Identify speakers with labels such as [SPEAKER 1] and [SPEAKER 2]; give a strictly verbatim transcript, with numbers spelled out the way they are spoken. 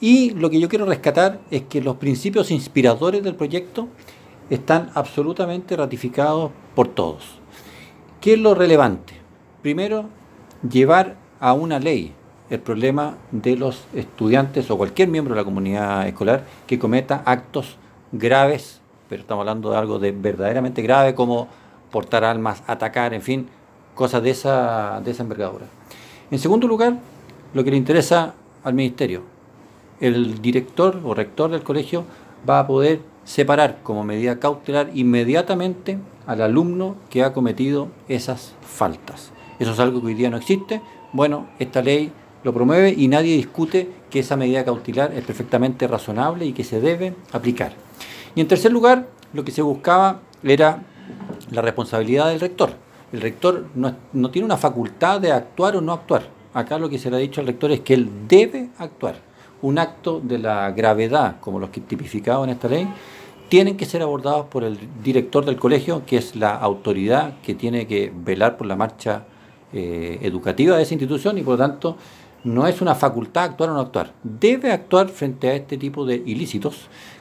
[SPEAKER 1] Y lo que yo quiero rescatar es que los principios inspiradores del proyecto están absolutamente ratificados por todos. ¿Qué es lo relevante? Primero, llevar a una ley el problema de los estudiantes o cualquier miembro de la comunidad escolar que cometa actos graves, pero estamos hablando de algo de verdaderamente grave como portar armas, atacar, en fin, cosas de esa, de esa envergadura. En segundo lugar, lo que le interesa al ministerio, el director o rector del colegio va a poder separar como medida cautelar inmediatamente al alumno que ha cometido esas faltas. Eso es algo que hoy día no existe. Bueno, esta ley lo promueve y nadie discute que esa medida cautelar es perfectamente razonable y que se debe aplicar. Y en tercer lugar, lo que se buscaba era la responsabilidad del rector. El rector no, no tiene una facultad de actuar o no actuar. Acá lo que se le ha dicho al rector es que él debe actuar. Un acto de la gravedad, como los que tipificados en esta ley, tienen que ser abordados por el director del colegio, que es la autoridad que tiene que velar por la marcha eh, educativa de esa institución y por lo tanto no es una facultad actuar o no actuar. Debe actuar frente a este tipo de ilícitos